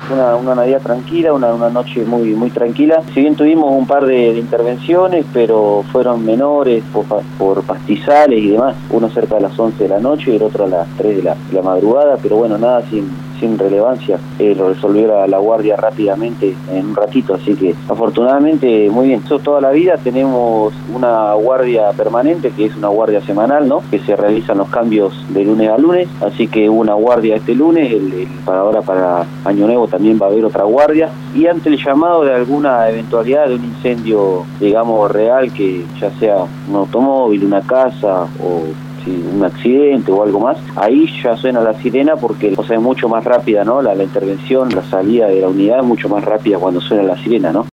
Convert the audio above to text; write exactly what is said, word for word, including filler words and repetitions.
una, una Navidad tranquila, una, una noche muy muy tranquila. Si bien tuvimos un par de, de intervenciones, pero fueron menores por, por pastizales y demás, uno cerca de las once de la noche y el otro a las tres de la, de la madrugada, pero bueno, nada sin, sin relevancia, eh, lo resolvió la, la guardia rápidamente en un ratito, así que afortunadamente muy bien. Eso toda la vida tenemos una guardia permanente, que es una guardia semanal, ¿no? Que se realizan los cambios de lunes a lunes, así que hubo una guardia este lunes, el, el, para ahora para Año Nuevo también va a haber otra guardia, y ante el llamado de alguna eventualidad de un incendio, digamos, real, que ya sea un automóvil, una casa o un accidente o algo más, ahí ya suena la sirena porque o sea, es mucho más rápida, ¿no? La, la intervención, la salida de la unidad es mucho más rápida cuando suena la sirena, ¿no?